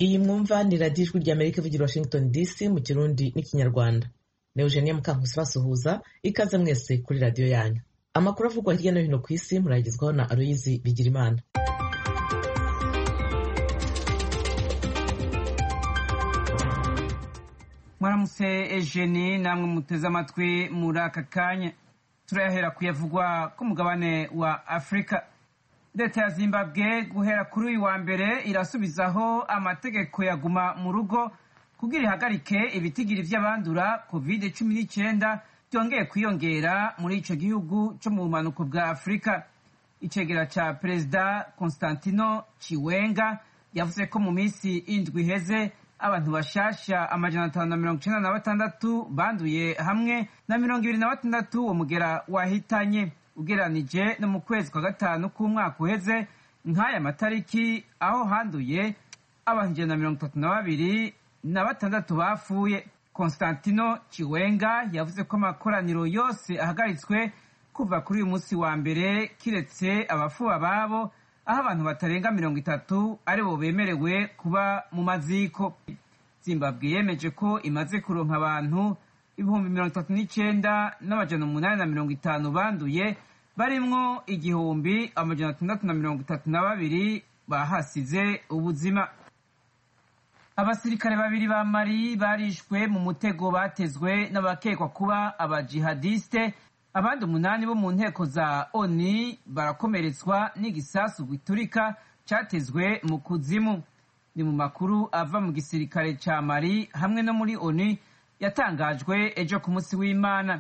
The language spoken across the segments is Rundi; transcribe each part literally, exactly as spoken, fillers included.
iyi mwumva ni radiyo ijwi ry'Amerika ivugira Washington D C mu kirundi n'ikinyarwanda. Ni Eugenia Mukankusi basuhuza, ikaze mwese kuri radiyo yanyu. Amakuru avugwa hirya no hino ku isi muragezwaho na Aloyizi Bigirimana. Mwaramutse Eugenie, namwe muteze amatwi muri aka kanya. Turahera kuyavugwa ku mugabane wa Afrika. Leta ya Zimbabwe guhera kuri uyu wa mbere irasubizaho amategeko yaguma mu rugo kugira ihagarike ibitigiri vy'abandura covid cumi n'icyenda byongeye kwiyongera muri ico gihugu cyo mu bumanuko bwa Afrika. Icegera ca Perezida Constantino Chiwenga yavuze ko mu minsi indwi iheze abantu bashasha amajana atanu na mirongo icenda na batandatu banduye hamwe na mirongo ibiri na batandatu uwo mugera wahitanye, ugeranije no mu kwezi kwa gatanu k'umwaka uheze nk'aya matariki aho handuye abantu ijana na mirongo itatu na babiri na batandatu bapfuye. Constantino Chiwenga yavuze ko amakoraniro yose ahagaritswe kuva kuri uyu munsi wa mbere kiretse abafuba babo, aho abantu batarenga mirongo itatu aribo bemerewe kuba mu maziko. Zimbabwe yemeje ko imaze kuronka abantu ibihumbi mirongo itatu n'icenda n'amajana umunani na mirongo itanu banduye, barimwo igihumbi amajana atandatu na mirongo itatu na babiri bahasize ubuzima. Abasirikare babiri ba Mali barishwe mu mutego batezwe n'abakekwa kuba abajihadiste, abandi umunani bo mu nteko za ONU barakomeretswa n'igisasu giturika catezwe mu kuzimu. Ni mu makuru ava mu gisirikare ca Mali hamwe no muri ONU yatangajwe ejo ku munsi w'Imana.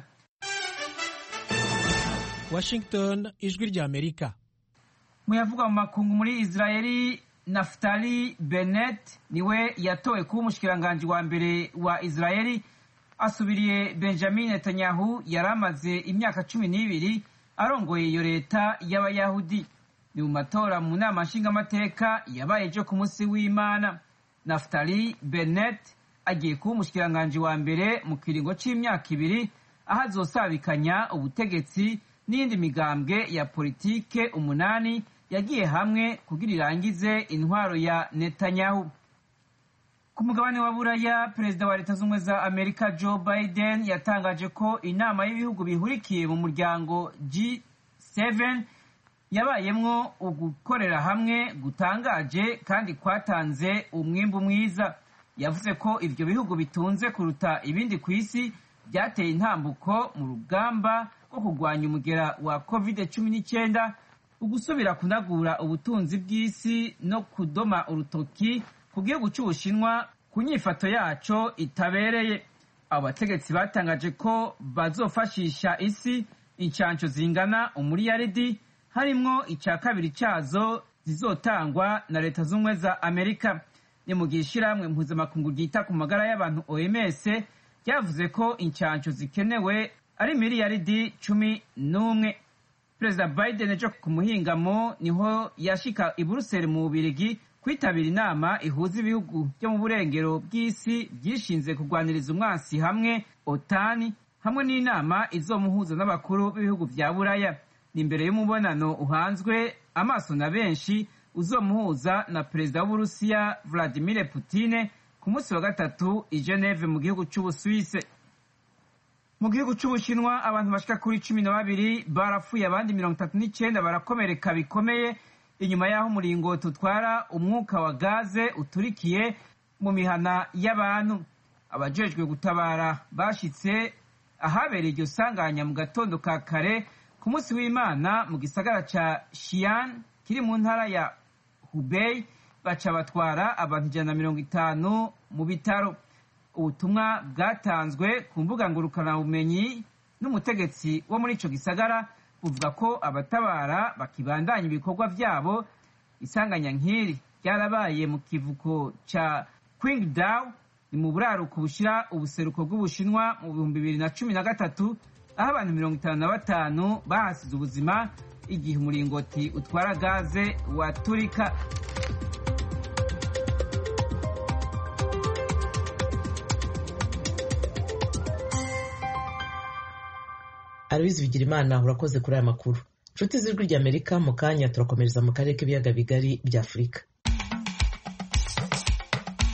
Washington, ijwi ry'Amerika. Muyavuga mu makungu muri Israeli, Naftali Bennett niwe yatowe kuba umushikiranganji wa mbere wa Israeli, asubiriye Benjamin Netanyahu yari amaze imyaka cumi n'ibiri arongoye iyo leta y'abayahudi. Ni mu matora mu nama nshingamateka yabaye ejo ku munsi w'Imana. Naftali Bennett agiye kuba umushikiranganji wa mbere mu kiringo c'imyaka ibiri, aho azosabikanya ubutegetsi n'indi migambwe ya politike umunani yagiye hamwe kugira irangize intwaro ya Netanyahu. Ku mugabane wa Buraya, perezida wa leta z'ubumwe za Amerika Joe Biden yatangaje ko inama y'ibihugu bihurikiye mu muryango G seven yabayemwo ugukorera hamwe gutangaje kandi kwatanze umwimbu mwiza. Yavuze ko ivyo bihugu bitunze kuruta ibindi ku isi byateye intambuko mu rugamba rwo kurwanya umugera wa covid cumi n'icyenda, ugusubira kunagura ubutunzi bw'isi no kudoma urutoki ku gihugu c'Ubushinwa ku nyifato yaco itabereye. Abo bategetsi batangaje ko bazofashisha isi incanco zingana umuriyaridi, harimwo ica kabiri cazo zizotangwa na leta z'ubumwe za Amerika. Ni mu gihe ishirahamwe mpuzamakungu ryita ku magara y'abantu O M S ryavuze ko incanco zikenewe ari miliyaridi cumi n'umwe. Perezida Biden ejo ku muhingamo niho yashika i Buruseli mu Bubirigi kwitabira inama ihuza ibihugu byo mu burengero bw'isi byishinze kurwaniriza umwansi hamwe OTAN, hamwe n'inama izomuhuza n'abakuru b'ibihugu vya Buraya. Ni imbere y'umubonano uhanzwe amaso na benshi uzomuhuza na perezida w'Uburusiya Vladimir Putin ku munsi wa gatatu i Geneve mu gihugu c'Ubusuwise. Mu gihugu c'Ubushinwa abantu bashika kuri cumi na babiri barapfuye, abandi mirongo itatu n'icenda barakomereka bikomeye inyuma y'aho umuringoti utwara umwuka wa gaze uturikiye mu mihana y'abantu. Abajejwe gutabara bashitse ahabereye iryo sanganya mu gatondo ka kare ku munsi w'Imana mu gisagara ca Xi'an kiri mu ntara ya Hubei, baca batwara abantu ijana na mirongo itanu mu bitaro. Ubutumwa bwatanzwe ku mbuga ngurukana bumenyi n'umutegetsi wo muri ico gisagara buvuga ko abatabara bakibandanya ibikorwa vyabo. Isanganya nk'iri ryarabaye mu kivuko ca Qingdao ni mu buraruko bushira ubuseruko bw'Ubushinwa mu bihumbi bibiri na cumi na gatatu, aho abantu mirongo itanu na batanu bahasize ubuzima igihe umuringoti utwara gaze waturika. Aloyizi Bigirimana, urakoze kuri aya makuru. Nshuti z'ijwi ry'Amerika, mu kanya turakomereza mu karere k'ibiyaga bigari bya Afurika.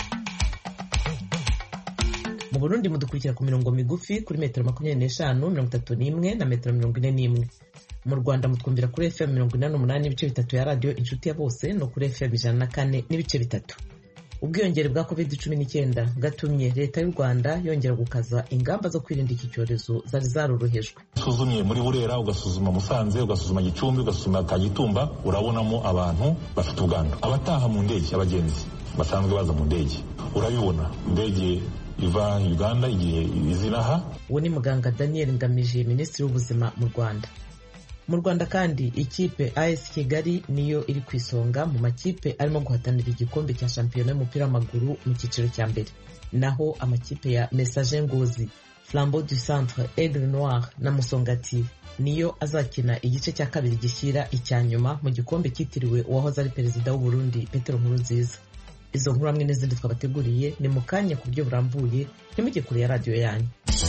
mu Burundi mudukurikira ku mirongo migufi kuri metero makumyabiri n'eshanu mirongo itatu n'imwe na metero mirongo ine n'imwe. Mu Rwanda mutwumvira kuri F M mirongo inani n'umunani n'ibice bitatu ya radio Inshuti ya Bose no kuri F M ijana na kane n'ibice bitatu. Ubwiyongere bwa covid cumi n'icyenda bwatumye leta y'u Rwanda yongera gukaza ingamba zo kwirinda iki cyorezo zari zarorohejwe. Usuzumye muri Burera, ugasuzuma Musanze, ugasuzuma Gicumbi, ugasuzuma Kagitumba, urabonamo abantu bafite ubwandu. Abataha mu ndege, abagenzi basanzwe baza mu ndege, urabibona indege iva Uganda igihe izinaha. Uwo ni muganga Daniel Ngamije, Minisitiri w'Ubuzima mu Rwanda. Mu Rwanda kandi ikipe A S Kigali niyo iri ku isonga mu makipe arimo guhatanira igikombe cya shampiyona y'umupira w'amaguru mu cyiciro cya mbere. Naho amakipe ya Messager Ngozi, Flambeau du Centre, Aigle Noir na Musongati niyo azakina igice cya kabiri gishyira icya nyuma mu gikombe cyitiriwe uwahoze ari perezida w'u Burundi Petero Nkurunziza. Izo nkuru hamwe n'izindi twabateguriye ni mu kanya ku buryo burambuye, ntimujye kure ya radio yanyu.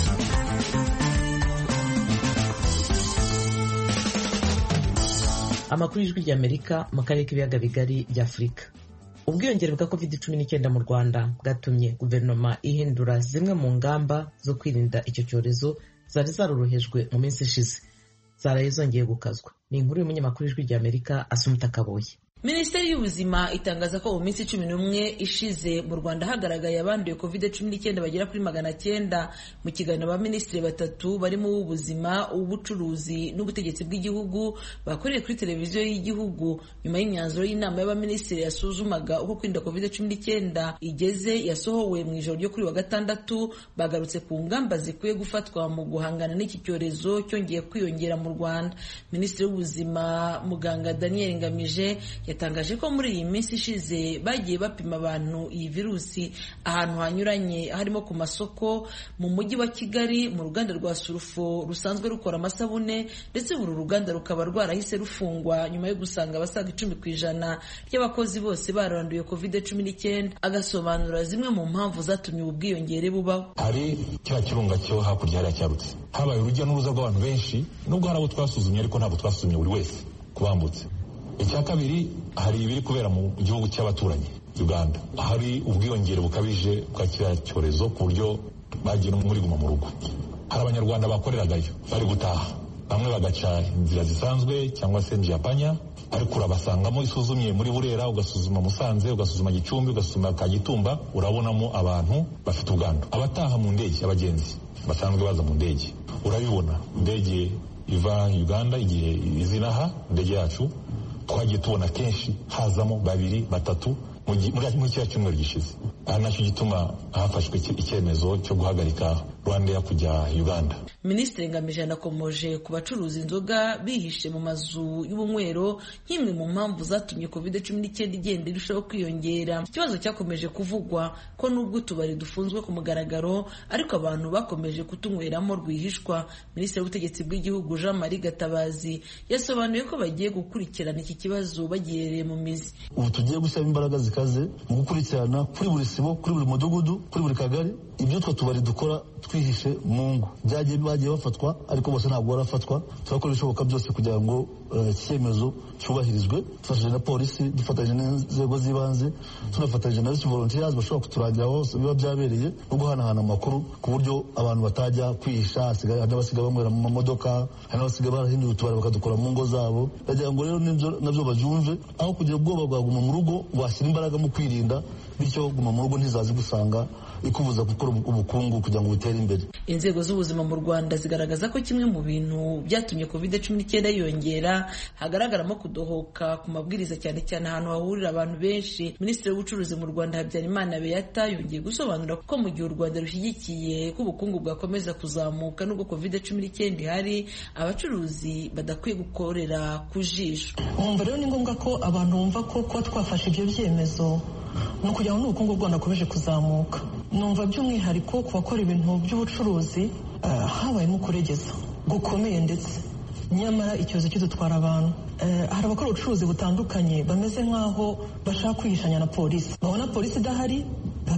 Amakuru y'Ijwi ry'Amerika mu karere k'ibiyaga bigari bya Afurika. Ubwiyongere bwa covid cumi n'icyenda mu Rwanda bwatumye guverinoma ihindura zimwe mu ngamba zo kwirinda icyo cyorezo zari zarorohejwe mu minsi ishize, zaraye zongeye gukazwa. Ni inkuru y'umunyamakuru w'Ijwi ry'Amerika Asumta Kaboye. Minisiteri y'Ubuzima itangaza ko mu minsi cumi n'umwe ishize mu Rwanda hagaragaye abanduye covid cumi n'icyenda bagera kuri magana cyenda. Mu kiganiro abaminisitiri batatu barimo uw'ubuzima, uw'ubucuruzi n'ubutegetsi bw'igihugu bakoreye kuri televiziyo y'igihugu nyuma y'imyanzuro y'inama y'abaminisitiri yasuzumaga uko kwirinda covid cumi n'icyenda igeze yasohowe mu ijoro ryo kuri wa gatandatu, bagarutse ku ngamba zikwiye gufatwa mu guhangana n'iki cyorezo cyongeye kwiyongera mu Rwanda. Minisitiri w'Ubuzima muganga Daniel Ngamije yatangaje ko muri iyi minsi ishize bagiye bapima abantu iyi virusi ahantu hanyuranye, harimo ku masoko, mu mujyi wa Kigali, mu ruganda rwa Surufo rusanzwe rukora amasabune, ndetse uru ruganda rukaba rwarahise rufungwa nyuma yo gusanga abasaga icumi ku ijana ry'abakozi bose baranduye covid cumi n'icyenda. Agasobanura zimwe mu mpamvu zatumye ubu bwiyongere bubaho. Hari cya kirunga cyo hakurya hariya cyarutse, habaye urujya n'uruza rw'abantu benshi, nubwo hari abo twasuzumye ariko ntabwo twasuzumye buri wese kubambutse. Icya kabiri, hari ibiri kubera mu gihugu cy'abaturanyi Uganda, hari ubwiyongere bukabije bwa kiriya cyorezo ku buryo bagiye muri guma mu rugo. Hari abanyarwanda bakoreragayo bari gutaha, bamwe bagaca inzira zisanzwe cyangwa se njyapanya, ariko urabasangamo isuzumye muri Burera, ugasuzuma Musanze, ugasuzuma Gicumbi, ugasuzuma Kagitumba, urabonamo abantu bafite ubwandu. Abataha mu ndege, abagenzi basanzwe baza mu ndege, urabibona indege iva Uganda igihe izinaha, indege yacu twagiye tubona kenshi hazamo babiri batatu muri kiriya cyumweru gishize. Aha nacyo gituma hafashwe icyemezo cyo guhagarika Rwandair kujya Uganda. Minisitiri Ngamije anakomoje ku bacuruza inzoga bihishe mu mazu y'ubunywero nk'imwe mu mpamvu zatumye covid cumi n'icyenda igenda irushaho kwiyongera. Ikibazo cyakomeje kuvugwa ko nubwo utubari dufunzwe ku mugaragaro ariko abantu bakomeje kutunyweramo rwihishwa. Minisitiri w'Ubutegetsi bw'igihugu Jean Marie Gatabazi yasobanuye ko bagiye gukurikirana iki kibazo bagiyereye mu mizi. Ubu tugiye gushyira imbaraga zikaze mu gukurikirana kuri buri sibo, kuri buri mudugudu, kuri buri kagari ibyo twa tubari dukora twihishe mu ngo. Byagiye bagiye bafatwa ariko bose ntabwo barafatwa. Turakora ibishoboka byose kugira ngo icyemezo uh, cyubahirizwe, dufatanyije na polisi, dufatanyije n'inzego z'ibanze, tunafatanyije na bisi volunteers bashobora kuturangira hose biba byabereye no guhanahana amakuru ku buryo abantu batajya kwihisha. Hasigaye hari n'abasigaye banywera mu mamodoka, hari n'abasigaye barahindura utubari bakadukora mu ngo zabo. Ndagira ngo rero nabyo babyumve, aho kugira ubwoba bwaguma mu rugo washyira imbaraga mu kwirinda, bityo guma mu rugo ntizazi gusanga ikubuza gukora ubukungu kugira ngo butere imbere. Inzego z'ubuzima mu Rwanda zigaragaza ko kimwe mu bintu byatumye covid cumi n'icyenda yiyongera hagaragaramo kudohoka ku mabwiriza, cyane cyane ahantu hahurira abantu benshi. Minisitiri w'Ubucuruzi mu Rwanda Habyarimana Beata yongeye gusobanura ko mu gihe u Rwanda rushyigikiye ko ubukungu bwakomeza kuzamuka nubwo covid cumi n'icyenda ihari, abacuruzi badakwiye gukorera ku jisho. Umva rero ni ngombwa ko abantu bumva ko kuba twafashe ibyo byemezo ni ukugira ngo n'ubukungu bw'u Rwanda bukomeje kuzamuka. Numva by'umwihariko ku bakora ibintu by'ubucuruzi uh, habayemo kuregeza gukomeye, ndetse nyamara icyorezo kidutwara abantu. Uh, hari abakora ubucuruzi butandukanye bameze nk'aho bashaka kwihishanya na polisi, babona polisi idahari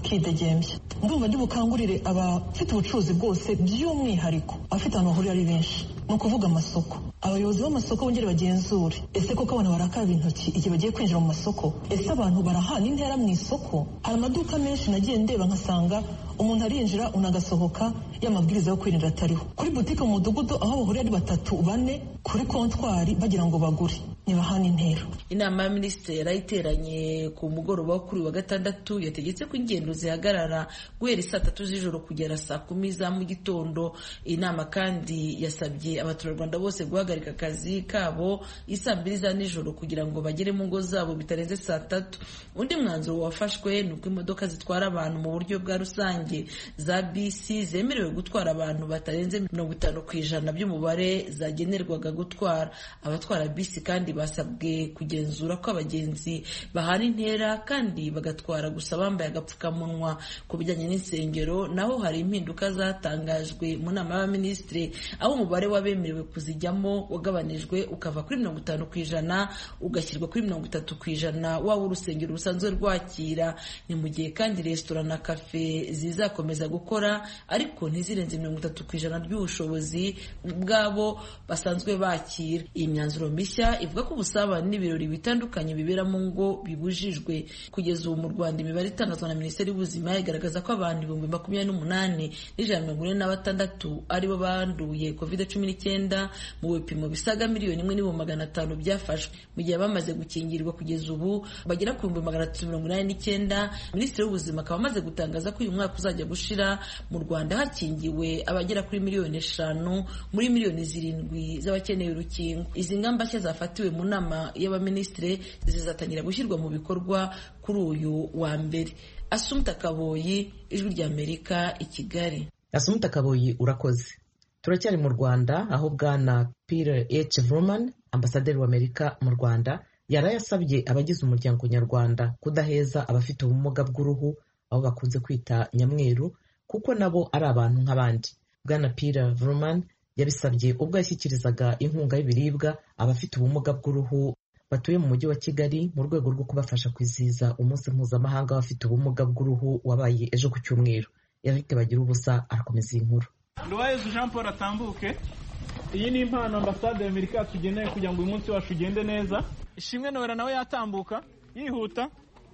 bakidegembya. Ndumva ndi bukangurire abafite ubucuruzi bwose by'umwihariko abafite ahantu bahurira ari benshi, ni ukuvuga amasoko. Abayobozi b'amasoko bongere bagenzure, ese koko abantu barakaba intoki igihe bagiye kwinjira mu masoko? Ese abantu barahana intera mu isoko? Hari amaduka menshi nagiye ndeba nkasanga umuntu arinjira unagasohoka y'amabwiriza yo kwirinda atariho. Kuri butike mu mudugudu aho bahurira ari batatu bane kuri kontwari bagira ngo bagure, ntibahana intera. Inama ya minisitiri yarayiteranye ku mugoroba wo kuri wa gatandatu yategetse ko ingendo zihagarara guhera saa tatu z'ijoro kugera saa kumi za mu gitondo. Inama kandi yasabye abaturarwanda bose guhagarika akazi kabo isaa mbiri za nijoro kugira ngo bagere mu ngo zabo bitarenze saa tatu. Undi mwanzuro wafashwe ni uko imodoka zitwara abantu mu buryo bwa rusange za bisi zemerewe gutwara abantu batarenze mirongo itanu ku ijana by'umubare zagenerwaga gutwara. Abatwara bisi kandi basabwe kugenzura ko abagenzi bahana intera kandi bagatwara gusa bambaye agapfukamunwa. Ku bijyanye n'insengero naho hari impinduka zatangajwe mu nama y'abaminisitiri, aho umubare w'abemerewe kuzijyamo wagabanijwe ukava kuri mirongo itanu ku ijana ugashyirwa kuri mirongo itatu ku ijana waba urusengero rusanzwe rwakira. Ni mu gihe kandi resitora na kafe zizakomeza gukora ariko ntizirenze mirongo itatu ku ijana by'ubushobozi bwabo basanzwe bakira. Iyi myanzuro mishya ivuga ko ubusabane n'ibirori bitandukanye bibera mu ngo bibujijwe. Kugeza ubu mu Rwanda imibare itangazwa na Minisiteri y'Ubuzima igaragaza ko abantu ibihumbi makumyabiri n'umunani n'ijana mirongo ine na batandatu aribo banduye covid cumi n'icyenda mu bipimo bisaga miliyoni imwe n'ibihumbi magana atanu byafashwe, mu gihe bamaze gukingirwa kugeza ubu bagera ku bihumbi magana atatu mirongo inani n'icyenda. Minisitiri w'Ubuzima akaba amaze gutangaza ko uyu mwaka uzajya gushira mu Rwanda hakingiwe abagera kuri miliyoni eshanu muri miliyoni zirindwi z'abakeneye urukingo. Izi ngamba nshya zafatiwe mu nama y'abaminisitiri zizatangira gushyirwa mu bikorwa kuri uyu wa mbere. Asumta Kaboyi, Ijwi ry'Amerika, i Kigali. Asumta Kaboyi, urakoze. Turacyari mu Rwanda aho bwana Peter H. Vrooman, ambasaderi w'Amerika mu Rwanda, yarayasabye abagize umuryango nyarwanda kudaheza abafite ubumuga bw'uruhu aho bakunze kwita nyamweru kuko nabo ari abantu nk'abandi. Bwana Peter Vrooman yabisabye ubwo yashyikirizaga inkunga y'ibiribwa abafite ubumuga bw'uruhu batuye mu mujyi wa Kigali mu rwego rwo kubafasha kwizihiza umunsi mpuzamahanga w'abafite ubumuga bw'uruhu wabaye ejo ku cyumweru. Eric Bagirubusa arakomeza iyi nkuru. Nduwayezu Jean Paul atambuke. Iyi ni impano ambasade y'Amerika yatugeneye kugira ngo uyu munsi wacu ugende neza. Ishimwe Noella nawe yatambuka yihuta.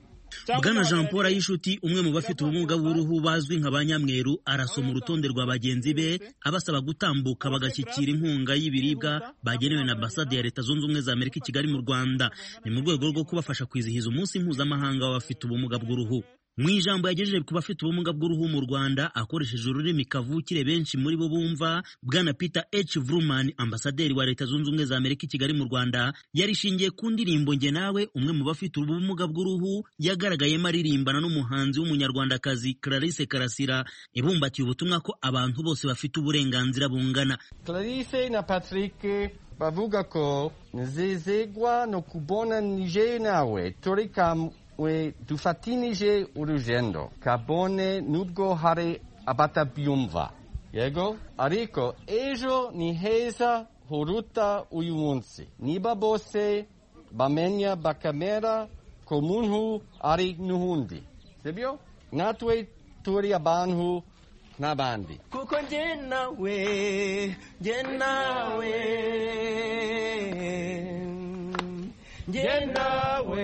Bwana Jean Paul Ayishuti, umwe mu bafite ubumuga bw'uruhu bazwi nka banyamweru, arasoma urutonde rwa bagenzi be abasaba gutambuka bagashyikira inkunga y'ibiribwa bagenewe na ambasade ya Leta Zunze Ubumwe za Amerika i Kigali mu Rwanda. Ni mu rwego rwo kubafasha kwizihiza umunsi mpuzamahanga w'abafite ubumuga bw'uruhu. Mu ijambo yagejeje ku bafite ubumuga bw'uruhu mu Rwanda akoresheje ururimi kavukire benshi muri bo bumva, Bwana Peter H. Vrooman, ambasaderi wa Leta Zunze Ubumwe za Amerika i Kigali mu Rwanda, yarishingiye ku ndirimbo Nge Nawe, umwe mu bafite ubumuga bw'uruhu yagaragayemo aririmbana n'umuhanzi w'umunyarwandakazi Clarisse Karasira, ibumbatiye ubutumwa ko abantu bose bafite uburenganzira bungana. Clarisse na Patrick bavuga ko nezezegwa no kubona Nje Nawe turi kam we dufatinije urugendo kabone nubwo hari abatabyumva, yego, ariko ejo ni heza huruta uyu munsi niba bose bamenya bakamera ko muntu ari n'uhundi, sibyo? Natwe turi abantu n'abandi kuko nge nawe nge nawe nge nawe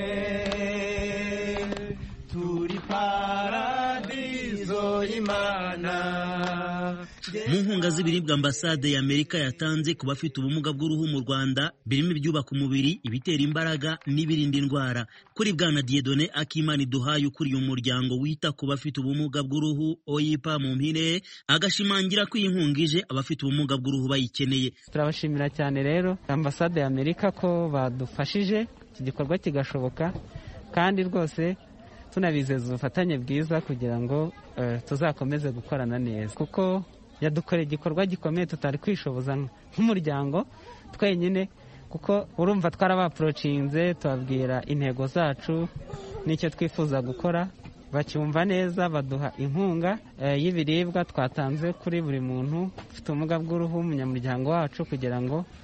turi paradizo y'Imana. Mu nkunga z'ibiribwa ambasade y'Amerika yatanze ku bafite ubumuga bw'uruhu mu Rwanda birimo ibyubaka umubiri, ibitera imbaraga n'ibirinda indwara. Kuri Bwana Dieudonné Akimana Duhaye ukuriye umuryango wita ku bafite ubumuga bw'uruhu O I P A mu mpine, agashimangira ko iyi nkunga ije abafite ubumuga bw'uruhu bayikeneye. Turabashimira cyane rero ambasade y'Amerika ko badufashije iki gikorwa kigashoboka, kandi rwose tunabizeza ubufatanye bwiza kugira ngo uh, tuzakomeze gukorana neza, kuko yadukoreye igikorwa gikomeye tutari kwishoboza nk'umuryango twenyine, kuko urumva twarabaprocinze tubabwira intego zacu n'icyo twifuza gukora, bacyumva neza, baduha inkunga uh, y'ibiribwa twatanze kuri buri muntu ufite ubumuga bw'uruhu umunyamuryango wacu kugira ngo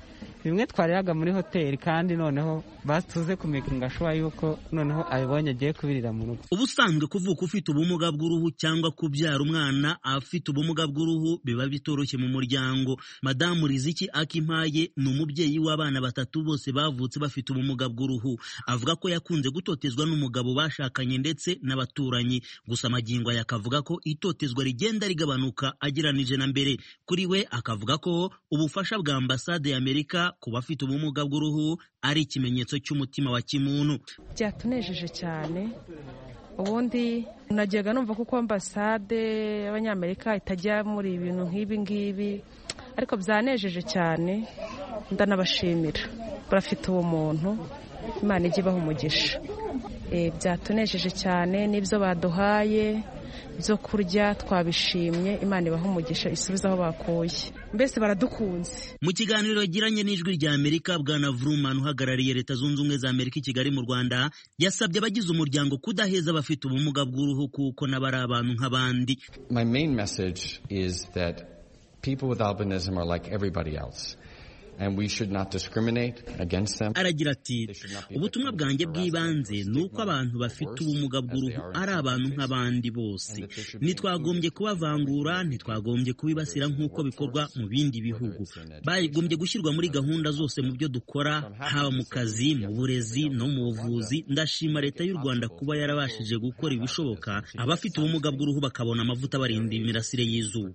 bimwe twariraga muri hoteli kandi noneho batuze kumekinga shuwa yuko noneho abibonye agiye kubirira mu rugo. Ubusanzwe kuvuka ufite ubumuga bw'uruhu cyangwa kubyara umwana afite ubumuga bw'uruhu biba bitoroshye mu muryango. Madamu Riziki Akimpaye ni umubyeyi w'abana batatu bose bavutse bafite ubumuga bw'uruhu. Avuga ko yakunze gutotezwa n'umugabo bashakanye ndetse n'abaturanyi, gusa magingo aya akavuga ko itotezwa rigenda rigabanuka ageranije na mbere. Kuri we akavuga ko ubufasha bwa ambasade ya Amerika ku bafite ubumuga bw'uruhu ari ikimenyetso cy'umutima wa kimuntu. Byatunejeje cyane. Ubundi najyaga numva kuko ambasade y'Abanyamerika itajya muri ibintu nk'ibi ngibi, ariko byanejeje cyane. Ndanabashimira, barafite uwo muntu, Imana ijye ibaha umugisha. E, byatunejeje cyane, n'ibyo baduhaye byo kurya twabishimye, Imana ibaha umugisha isubiza aho bakuye, mbese baradukunze. Mu kiganiro yagiranye n'Ijwi rya Amerika, Bwana Vrooman uhagarariye Leta Zunze Ubumwe za Amerika i Kigali mu Rwanda yasabye abagize umuryango kudaheza abafite ubumuga bw'uruhu kuko nabari abantu nk'abandi. My main message is that people with albinism are like everybody else. And we should not discriminate against them. Aragira ati, ubutumwa bwanjye bw'ibanze ni uko abantu bafite ubumuga bw'uruhu ari abantu nk'abandi bose. Ntitwagombye kubavangura, ntitwagombye kubibasira nk'uko bikorwa mu bindi bihugu. Bagombye gushyirwa muri gahunda zose mu byo dukora, haba mu kazi, mu burezi no mu buvuzi. Ndashima Leta y'u Rwanda kuba yarabashije gukora ibishoboka abafite ubumuga bw'uruhu bakabona amavuta barinda imirasire y'izuba.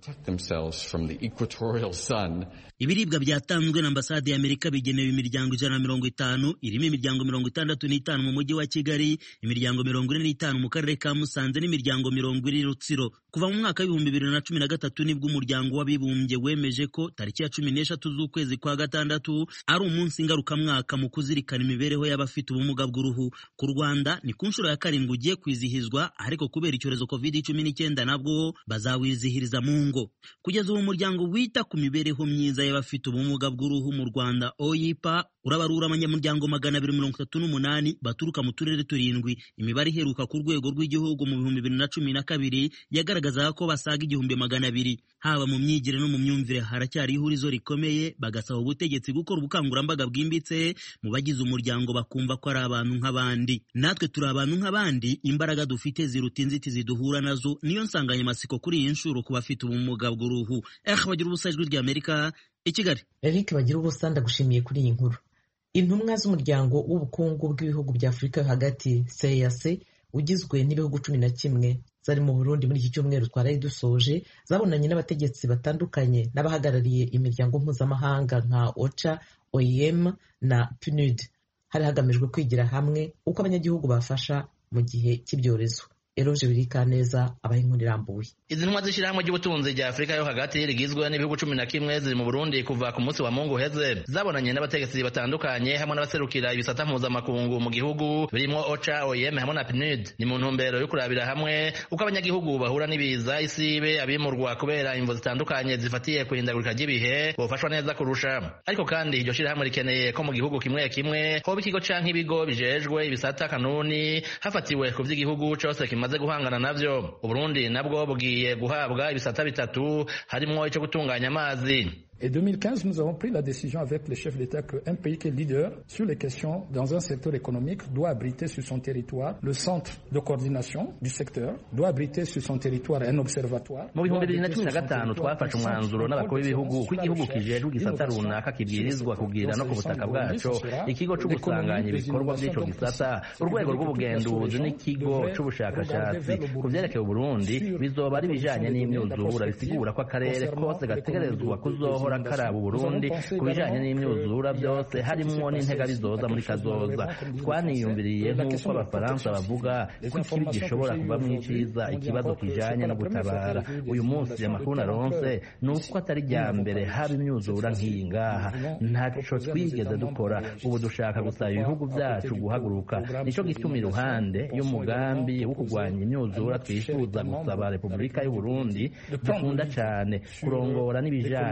Ibiribwa byatanzwe na ambasade ya Amerika bigenewe imiryango ijana na mirongo itanu, irimo imiryango mirongo itandatu n'itanu mu mujyi wa Kigali, imiryango mirongo ine n'itanu mu karere ka Musanze n'imiryango mirongo ine Rutsiro. Kuva mu mwaka w'ibihumbi bibiri na cumi na gatatu nibwo umuryango w'abibumbye wemeje ko tariki ya cumi n'eshatu z'ukwezi kwa gatandatu ari umunsi ngarukamwaka mu kuzirikana imibereho y'abafite ubumuga bw'uruhu. Ku Rwanda ni ku nshuro ya karindwi ugiye kwizihizwa, ariko kubera icyorezo covid cumi n'icyenda nabwo bazawizihiriza mu ngo. Kugeza ubu umuryango wita ku mibereho myiza y'abafite ubumuga bw'uruhu mu Rwanda O Y P A urabarura abanyamuryango magana abiri mirongo itatu n'umunani baturuka mu turere turindwi. Imibare iheruka ku rwego rw'igihugu mu bihumbi bibiri na cumi na kabiri yagaragazaga ko basaga igihumbi magana abiri. Haba mu myigire no mu myumvire haracyari ihurizo rikomeye, bagasaba ubutegetsi gukora ubukangurambaga bwimbitse mu bagize umuryango bakumva ko ari abantu nk'abandi. Natwe turi abantu nk'abandi, imbaraga dufite ziruta inzitizi duhura nazo, niyo nsanganyamatsiko kuri iyi nshuro ku bafite ubumuga bw'uruhu. Eh, bagira ubusa Ijwi rya Amerika i Kigali. Eric bagira ubusa ndagushimiye kuri iyi nkuru. Intumwa z'umuryango w'ubukungu bw'ibihugu bya Afurika yo hagati C E A C ugizwe n'ibihugu cumi na kimwe zari mu Burundi muri iki cyumweru twaraye dusoje, zabonanye n'abategetsi batandukanye n'abahagarariye imiryango mpuzamahanga nka OCHA, O I M na P N U D. Hari hagamijwe kwigira hamwe uko abanyagihugu bafasha mu gihe cy'ibyorezo. Eroje Birikaneza abaye inkuru irambuye. Izi ntumwa z'ishyirahamwe ry'ubutunzi rya Afurika yo hagati rigizwe n'ibihugu cumi na kimwe ziri mu Burundi kuva ku munsi wa Mungu uheze, zabonanye n'abategetsi batandukanye hamwe n'abaserukira ibisata mpuzamakungu mu gihugu birimo OCHA, O I M hamwe na P N U D. Ni mu ntumbero yo kurabira hamwe uko abanyagihugu bahura n'ibiza, isibe, abimurwa kubera imvo zitandukanye zifatiye ku ihindagurika ry'ibihe bofashwa neza kurusha. Ariko kandi iryo shyirahamwe rikeneye ko mu gihugu kimwe kimwe hoba ikigo canke ibigo bijejwe ibisata kanuni hafatiwe ku vy'igihugu cose kimaze guhangana navyo. Uburundi nabwo bugiye guhabwa ibisata bitatu harimo ico gutunganya amazi. Et deux mille quinze, nous avons pris la décision avec les chefs d'État qu'un pays qui est leader sur les questions dans un secteur économique doit abriter sur son territoire le centre de coordination du secteur, doit abriter sur son territoire un observatoire. Mu bihumbi bibiri na cumi na gatanu twafashe umwanzuro n'abakuru b'ibihugu ko igihugu kijejwe igisata runaka kibwirizwa kugira no ku butaka bwaco ikigo cyo gusanganya ibikorwa by'ico gisata, urwego rw'ubugenduzi n'ikigo c'ubushakashatsi. Ku vyerekeye Burundi bizoba ari bijanye n'imyuzura, bisigura ko akarere kose gategerezwa kuzoho karaba Burundi kubijanye n'imyuzura byose harimo n'intega bizoza muri kazoza. Twaniyumviriye nk'uko abafaransa bavuga ko ikibi gishobora kuba mwiciza ikibazo kijanye no gutabara. Uyu munsi amakuru naronse ni uko atari rya mbere haba imyuzura nk'iyi ngaha, ntaco twigeze dukora. Ubu dushaka gusaba ibihugu byacu guhaguruka, nico gituma iruhande y'umugambi wo kurwanya imyuzura twifuza gusaba Repubulika y'u Burundi dukunda cane kurongora n'ibijanye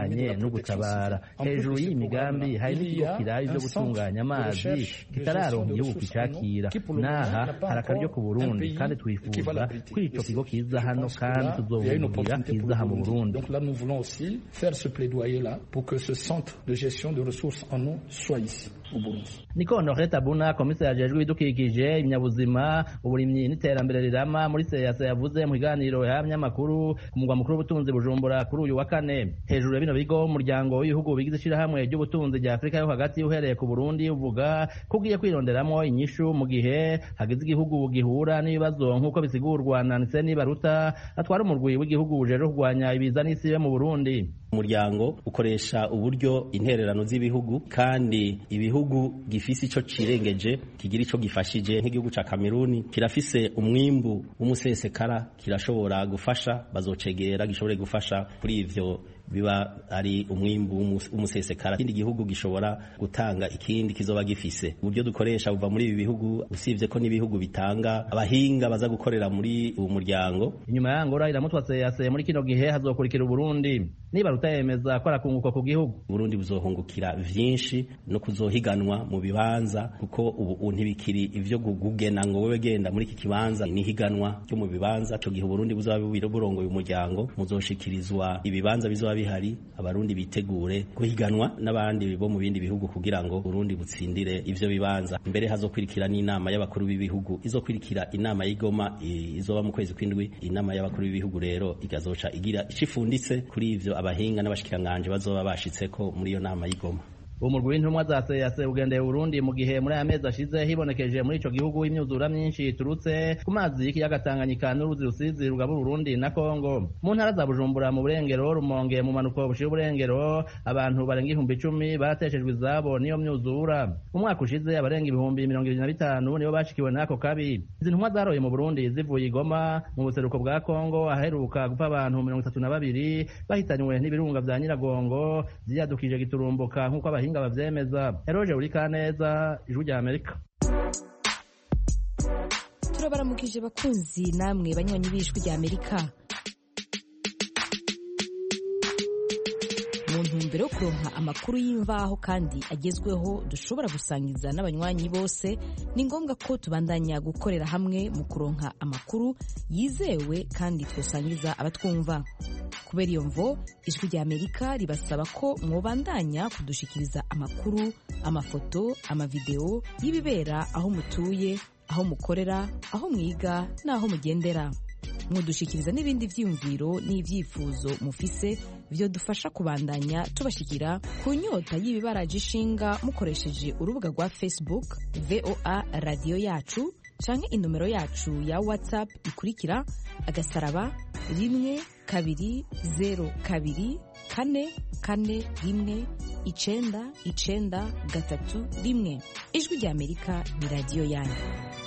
no gutabara. Hejuru y'iyi migambi hari n'ikigo kiraye byo gutunganya amazi kitararonka igihugu kicakira. Naha hari akaryo ku Burundi kandi twifuza ko ico kigo kiza hano kandi tuzobugira kiza ha mu Burundi. Donc là nous voulons aussi faire ce plaidoyer là pour que ce centre de gestion de ressources en eau soit ici au Burundi. Niko Honoré Tabuna komiseri ajejwe ibidukikije ibinyabuzima uburimyi n'iterambere rirama muri C E A C yavuze mu kiganiro y'abanyamakuru ku mugwa mukuru w'ubutunzi Bujumbura kuri uyu wa kane. Hejuru ya bino bigo umuryango w'ibihugu bigize ishirahamwe ry'ubutunzi rya Afrika yo hagati uhereye ku Burundi uvuga kugiye kwironderamo inyishu mu gihe hagize igihugu gihura n'ibibazo nk'uko bisigurwa na Nseni Baruta atwara umurwi w'igihugu uje kurwanya ibiza n'isibe mu Burundi. Umuryango ukoresha uburyo intererano z'ibihugu kandi ibihugu gifise ico cirengeje kigira ico gifashije nk'igihugu ca Kameruni kirafise umwimbu w'umusesekara kirashobora gufasha bazocegera gishobore gufasha kuri ivyo biba ari umwimbu w'umusesekara. Ikindi gihugu gishobora gutanga ikindi kizoba gifise. Uburyo dukoresha buva muri ibi bihugu usivye ko n'ibihugu bitanga abahinga baza gukorera muri uwo muryango. Inyuma ya Angola iramutwa C E A C muri kino gihe hazokurikira Burundi. Niba rutayemeza ko arakunguka ku gihugu Burundi buzohungukira vyinshi no kuzohiganwa mu bibanza kuko ubu ntibikiri ivyo gugena ngo wewe genda muri iki kibanza ni higanwa cyo mu bibanza cyo gihe Burundi buzaba burongo uyu muryango muzoshikirizwa ibibanza bizoba bihari abarundi bitegure guhiganwa n'abandi bo mu bindi bihugu kugira ngo Burundi butsindire ivyo bibanza. Mbere hazokurikira n'inama y'abakuru b'ibihugu izokurikira inama y'Igoma izoba mu kwezi kw'indwi. Inama y'abakuru b'ibihugu rero igazoca igira icifunditse kuri ivyo abahinga n'abashikiranganje bazoba bashitseko muri iyo nama y'Igoma. Umurwi w'intumwa za C E A C ugendeye Burundi mu gihe muri aya mezi ashize hibonekeje muri ico gihugu imyuzura myinshi iturutse ku mazi y'ikiyaga Tanganyika n'uruzi Rusizi rugabura Burundi na Kongo. Mu ntara za Bujumbura mu Burengero, Rumonge mu manuko bushira Burengero abantu barenga ibihumbi icumi barateshejwe izabo niyo myuzura. Mu mwaka ushize abarenga ibihumbi mirongo ibiri na bitanu nibo bashikiwe n'ako kabi. Izi ntumwa zaroye mu Burundi zivuye Igoma mu buseruko bwa Kongo aheruka gupfa abantu mirongo itatu na babiri bahitanywe n'ibirunga vya Nyiragongo vyadukije giturumbuka nk'uko abahinga bavyemeza. Eroje uri kaneza ijwi rya Amerika. Turabaramukije bakunzi namwe banywanyi b'ijwi rya Amerika. Mu ntumbero yo kuronka amakuru y'imvaho kandi agezweho dushobora gusangiza n'abanywanyi bose ni ngombwa ko tubandanya gukorera hamwe mu kuronka amakuru yizewe kandi twosangiza abatwumva. Kubera iyo mvo ijwi rya Amerika ribasaba ko mwobandanya kudushikiriza amakuru, amafoto, amavideo y'ibibera aho mutuye, aho mukorera, aho mwiga n'aho mugendera. Mudushikiriza n'ibindi vyiyumviro n'ivyifuzo mufise vyo dufasha kubandanya tubashikira ku nyota y'ibibaraje ishinga mukoresheje urubuga rwa Facebook V O A Radio Yacu canke inomero yacu ya WhatsApp ikurikira agasaraba rimwe kabiri zero kabiri kane kane rimwe icenda icenda gatatu rimwe. Ijwi rya Amerika ni radio yanyu.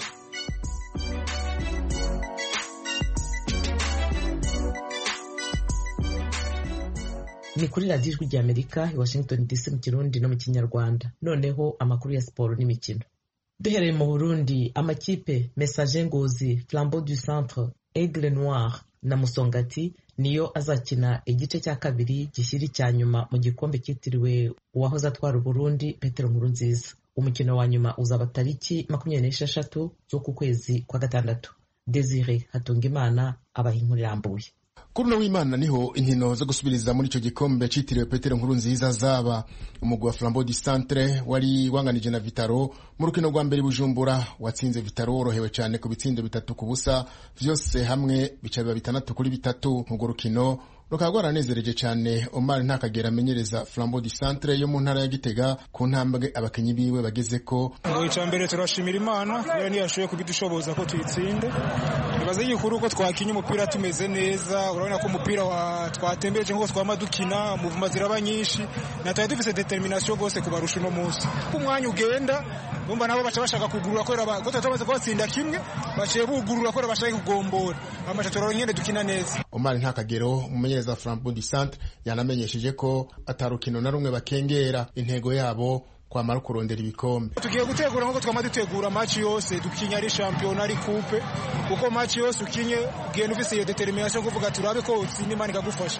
Ni kuri radiyo ijwi rya Amerika i Washington D C mu Kirundi no mu Kinyarwanda. Noneho amakuru ya siporo n'imikino. Duhereye mu Burundi, amakipe Messager Ngozi, Flambeau du Centre, Aigle Noir na Musongati niyo azakina igice cya kabiri gishyira icya nyuma mu gikombe kitiriwe uwahoze atwara Burundi Petero Nkurunziza. Umukino wa nyuma uzaba tariki makumyabiri n'esheshatu z'uku kwezi kwa gatandatu. Desire Hatungimana abaha inkuru irambuye. Kuri no w'Imana niho inkino zo gusubiriza muri ico gikombe citiriwe Petero Nkurunziza zaba. Umugwi wa Flambeau du Centre wari wanganije na Vitaro mu rukino rwa mbere Bujumbura watsinze Vitaro worohewe cyane ku bitsindo bitatu ku busa vyose hamwe bica biba bitandatu kuri bitatu. Mu rukino rukaba rwaranezereje cyane Omar Ntakagera amenyereza Flambeau du Centre yo mu ntara ya Gitega ku ntambwe abakinyi biwe bageze ko. Ngo ica mbere turashimira Imana yari yashoboye kubidushoboza ko tuyitsinde. Ibaze y'ikuru ko twakinye umupira tumeze neza, urabona ko umupira wa twatembeje ngo twama dukina muvuma ziraba nyinshi na twaye dufise determination gose kubarusha no munsi. Umwanya ugenda bumva nabo baca bashaka kugurura ko ko tutamaze kwatsinda kimwe baciye bugurura ko bashaka kugombora amacha turaro nyene dukina neza. Omar Ntakagero umumenyereza Flambeau du Centre yanamenyesheje ko atarukino na rumwe bakengera intego yabo kwamara kurondera ibikombe. Tugiye gutegura nko twama dutegura match yose dukinya ari champion ari coupe kuko match yose ukinye genda ufise iyo determination kuvuga turabe ko utsinda Imana ikagufasha.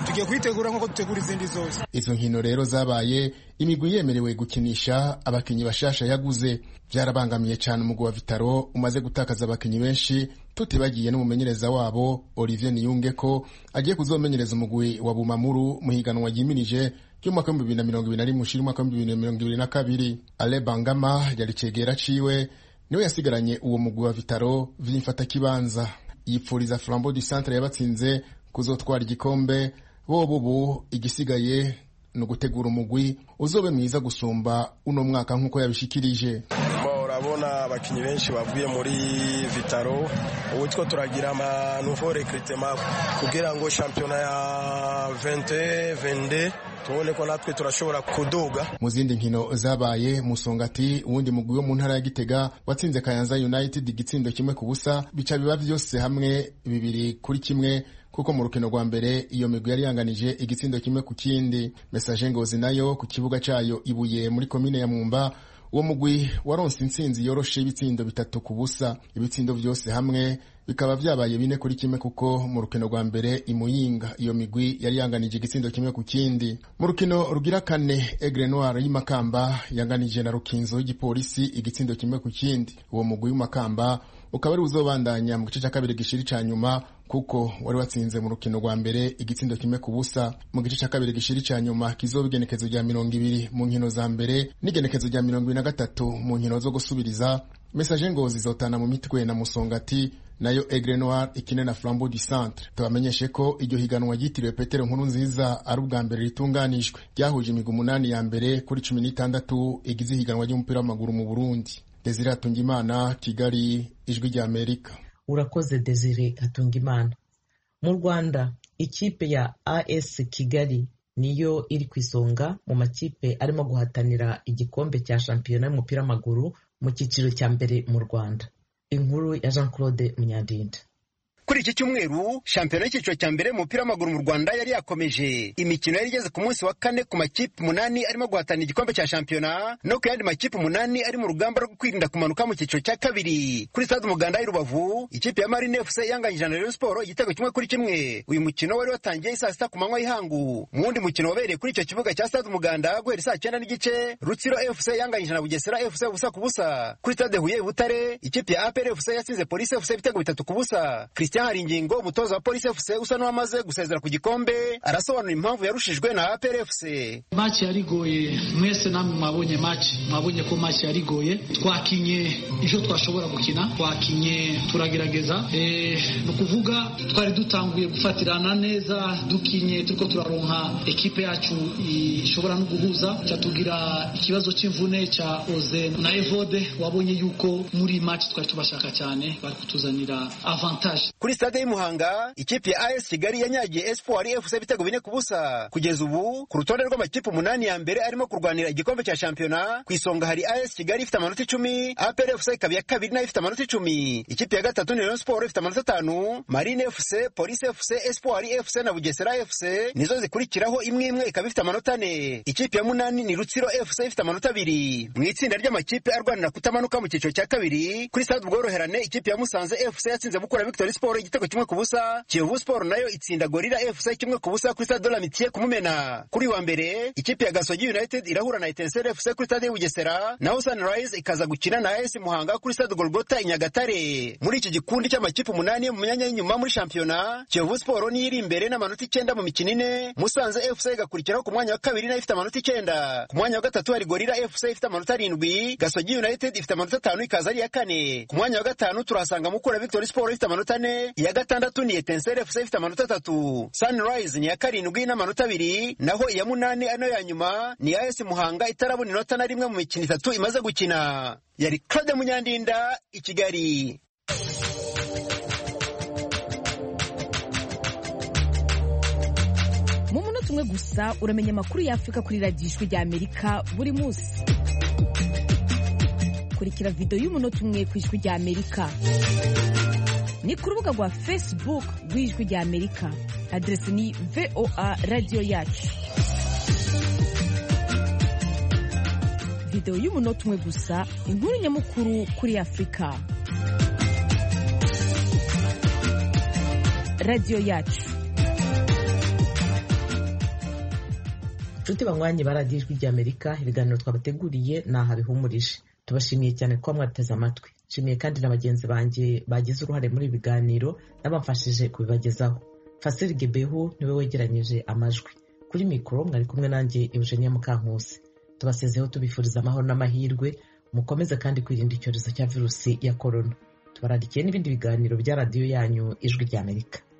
tugiye kwitegura nk'uko dutegura izindi zose. Izo nkino rero zabaye imigwi yemerewe gukinisha abakinyi bashasha yaguze, byarabangamiye cyane umugwi wa Vitaro umaze gutakaza abakinyi benshi, tutibagiye n'umumenyereza wabo Olivier Niyunge ko agiye kuzomenyereza umugwi wa Bumamuru mu higanwa ryimirije ry'umwaka wa bibiri na mirongo ibiri na rimwe ushira umwaka wa bibiri na mirongo ibiri na kabiri. Ale Bangama yari cegera ciwe niwe yasigaranye uwo mugwi wa Vitaro vyimfata kibanza, yipfuriza Flambeau du Centre yabatsinze kuzotwara igikombe. Bo bubu igisigaye no gutegura umugwi uzobe mwiza gusumba uno mwaka nkuko yabishikirije. Urabona abakinyi benshi bavuye muri Vitaro, ubu two turagira ama nouveau recrutement kugira ngo championnat ya vingt vingt tubone ko natwe turashobora kuduga. Mu zindi nkino zabaye Musongati uwundi mugwi wo mu ntara ya Gitega watsinze Kayanza United igitsindo kimwe ku busa, bica biba vyose hamwe bibiri kuri kimwe, kuko mu rukino rwa mbere iyo migwi yari yanganije igitsindo kimwe ku kindi. Message Ngozi nayo ku kibuga cayo Ibuye muri komine ya Mwumba, uwo mugwi waronse intsinzi yoroshe ibitsindo bitatu ku busa, ibitsindo vyose hamwe bikaba vyabaye bine kuri kimwe, kuko mu rukino rwa mbere Imuyinga iyo migwi yari yanganije igitsindo kimwe ku kindi. Mu rukino rugira kane Aigle Noir y'Imakamba yanganije na Rukinzo y'igipolisi igitsindo kimwe ku kindi. Uwo mugwi w'Imakamba ukaba ari uzobandanya mu gice cya kabiri gishiri ca nyuma, kuko wari watsinze mu rukino rwa mbere igitsindo kimwe ku busa. Mu gice cya kabiri gishiri ca nyuma kizoba igenekezo rya mirongo ibiri mu nkino za mbere n'igenekezo rya mirongo ibiri na gatatu mu nkino zo gusubiriza. Message Ngozi zotana mu mitwe na Musongati, nayo Aigle Noir ikine na Flambeau du Centre. Tubamenyeshe ko iryo higanwa ryitiriwe Petero Nkurunziza ari ubwa mbere ritunganijwe, ryahuje imigwi umunani ya mbere kuri cumi n'itandatu igize higanwa ry'umupira w'amaguru mu Burundi. Desire Hatungimana, Kigali, Ijwi rya Amerika. Urakoze Desire Hatungimana. Mu Rwanda ikipe ya A S Kigali niyo iri ku isonga mu makipe arimo guhatanira igikombe cya shampiyona y'umupira w'amaguru mu cyiciro cya mbere mu Rwanda. Inkuru ya Jean Claude Munyandinda. Kuri iki cyumweru shampiyona y'icyiciro cya mbere mu mupira w'amaguru mu Rwanda yari yakomeje. Imikino yari igeze ku munsi wa kane ku makipe umunani arimo guhatanira igikombe cya shampiyona, no ku yandi makipe umunani ari mu rugamba rwo kwirinda kumanuka mu cyiciro cya kabiri. Kuri stade Umuganda i Rubavu, ikipe ya Marine F C yanganyije na Rayon Sport igitego kimwe kuri kimwe. Uyu mukino wari watangiye saa sita ku manywa y'ihangu. Mu wundi mukino wabereye kuri icyo kibuga cya stade Umuganda guhera saa cyenda n'igice, Rutsiro F C yanganyije na Bugesera F C ubusa ku busa. Kuri stade Huye i Butare, ikipe ya A P R F C yatsinze Police F C ibitego bitatu ku busa. Christian Haringingo, umutoza wa Police F C usa n'uwamaze gusezera ku gikombe, arasobanura impamvu yarushijwe na A P R F C. Match yarigoye, mwese namwe mwabonye match, mwabonye ko match yarigoye. Twakinye ivyo twashobora gukina, twakinye turagerageza, eh no kuvuga twari dutanguye gufatirana neza, dukinye turiko turaronka ekipe yacu ishobora no guhuza, cyatugira ikibazo cy'imvune cha Oze na Evode. Wabonye yuko muri match twari tubashaka cyane, bari kutuzanira avantage. Kuri stade y'Imuhanga, ikipe ya A S Kigali yanyagiye Espoir F C ibitego bine ku busa. Kugeza ubu ku rutonde rw'amakipe umunani ya mbere arimo kurwanira igikombe cya shampiyona, ku isonga hari A S Kigali ifite amanota icumi, A P R F C ikaba iya kabiri nayo ifite amanota icumi. Ikipe ya gatatu ni Rayon Sport ifite amanota atanu, Marine F C, Police F C, Espoir F C na Bugesera F C nizo zikurikiraho, imwe imwe ikaba ifite amanota ane. Ikipe ya munani ni Rutsiro F C ifite amanota abiri. Mu itsinda ry'amakipe arwanira kutamanuka mu cyiciro cya kabiri, kuri stade Ubworoherane, ikipe ya Musanze F C yatsinze Mukura Victory Sport igitego kimwe ku busa. Kiyovu Sport nayo itsinda Gorilla F C kimwe ku busa kuri stade de l'Amitié ku Mumena. Kuri wa mbere, ikipe ya Gasogi United irahura na Etincelle F C kuri stade y'Ubugesera, naho Sunrise ikaza gukina na A S Muhanga kuri stade Golgota i Nyagatare. Muri iki gikundi cy'amakipe umunani mu myanya y'inyuma muri shampiyona, Kiyovu Sport ni iri imbere n'amanota icyenda mu mikino ine, Musanze F C igakurikiraho ku mwanya wa kabiri nayo ifite amanota icyenda. Ku mwanya wa gatatu hari Gorilla F C ifite amanota arindwi, Gasogi United ifite amanota atanu ikaza ari iya kane. Ku mwanya wa gatanu turasanga Mukura Victory Sport ifite amanota ane, iya gatandatu ni Etincelle F C ifite amanota atatu, Sunrise ni iya karindwi n'amanota abiri, naho iya munani ano ya nyuma ni A S Muhanga itarabona inota na rimwe mu mikino itatu imaze gukina. Yari Claude Munyandinda i Kigali. Mu munota umwe gusa uramenya amakuru y'Afrika kuri radiyo Ijwi rya Amerika buri munsi. Kurikira video y'umunota umwe ku Ijwi rya Amerika. Ni ku rubuga rwa Facebook rw'Ijwi rya Amerika. Adresi ni V O A Radio Yacu. Video y'umunota umwe gusa, inkuru nyamukuru kuri Afrika. Radio Yacu. nshuti banywanyi ba radiyo ijwi ry'Amerika, ibiganiro twabateguriye naha bihumurije. Tubashimiye cyane ko mwateze amatwi. Nshimiye kandi na bagenzi banjye bagize uruhare muri ibi biganiro n'abamfashije kubibagezaho. Fasiri Gebehu niwe wegeranyije amajwi. Kuri mikoro mwari kumwe nanjye Eugenia Mukankusi. Tubasezeho tubifuriza amahoro n'amahirwe, mukomeze kandi kwirinda icyorezo cya virusi ya korona. Tubaradikiye n'ibindi biganiro bya radiyo yanyu ijwi ry'Amerika.